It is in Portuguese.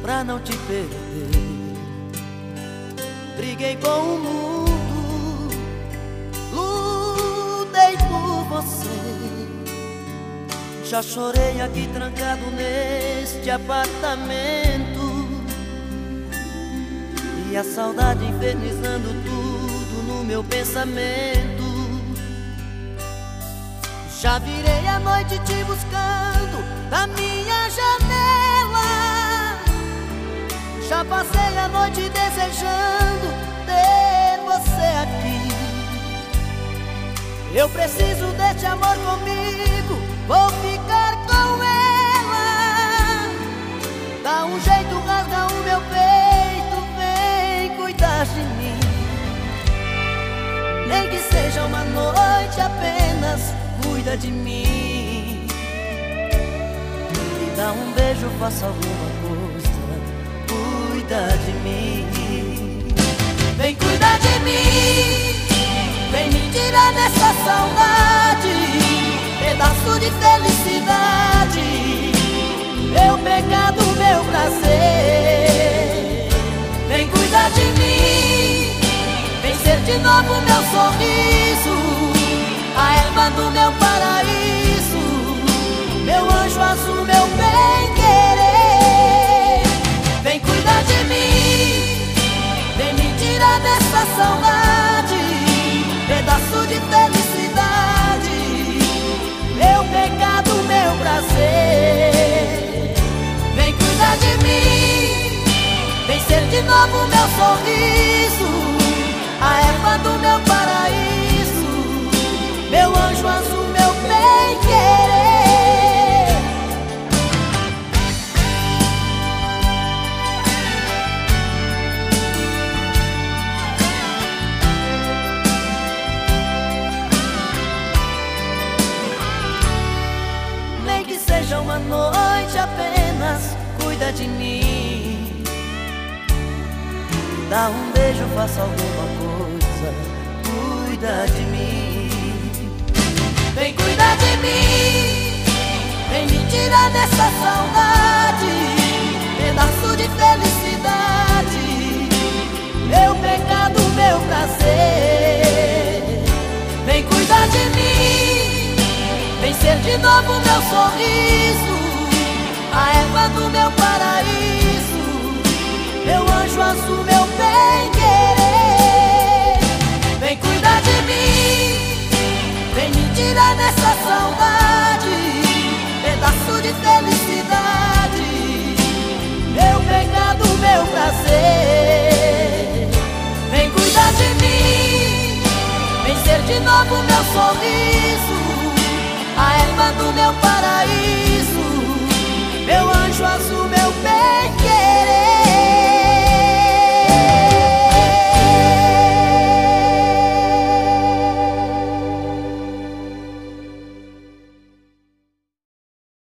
pra não te perder. Briguei com o mundo, lutei por você. Já chorei aqui trancado neste apartamento, e a saudade infernizando tudo no meu pensamento. Já virei a noite te buscando na minha janela, já passei a noite desejando ter você aqui. Eu preciso deste amor comigo, vou ficar com ela. Dá um jeito, rasga o meu peito, vem cuidar de mim. Nem que seja uma noite apenas, cuida de mim. Me dá um beijo, faça alguma coisa, cuida de mim. Vem cuidar de mim, vem me tirar dessa saudade, pedaço de felicidade, meu pecado, meu prazer. Vem cuidar de mim, vem ser de novo meu sorriso, a erva do meu paraíso, meu anjo azul, meu bem-querer. Vem cuidar de mim, vem me tirar dessa saudade, pedaço de felicidade, meu pecado, meu prazer. Vem cuidar de mim, vem ser de novo meu sorriso, a erva do meu paraíso, meu anjo azul, meu bem-querer. Nem que seja uma noite apenas, cuida de mim. Dá um beijo, faça alguma coisa, cuida de mim. Vem cuidar de mim, vem me tirar dessa saudade, pedaço de felicidade, meu pecado, meu prazer. Vem cuidar de mim, vem ser de novo meu sorriso, a erva do meu paraíso, meu anjo azul, meu bem-querer. Vem cuidar de mim, vem me tirar dessa saudade,